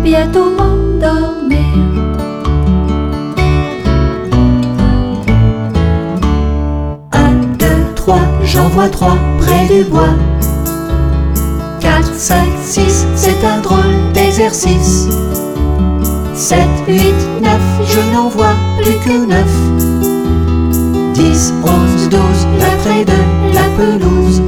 bientôt m'endormir. 1, 2, 3, j'en vois 3 près du bois. 4, 5, 6, c'est un drôle d'exercice. 7, 8, 9, je n'en vois plus que 9. 10, 11, 12, là près de la pelouse.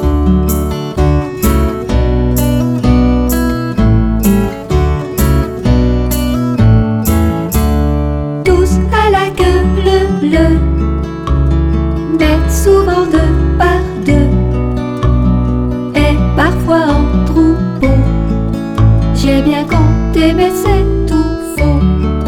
À la gueule bleue, mais souvent deux par deux, et parfois en troupeau. J'ai bien compté, mais c'est tout faux.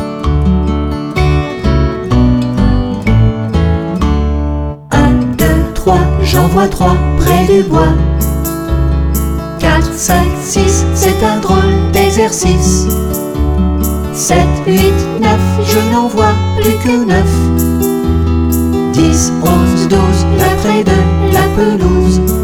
1, 2, 3, j'en vois 3 près du bois. 4, 5, 6, c'est un drôle d'exercice. 7, 8, 9, je n'en vois plus que 9. 10, 11, 12, là près de la pelouse.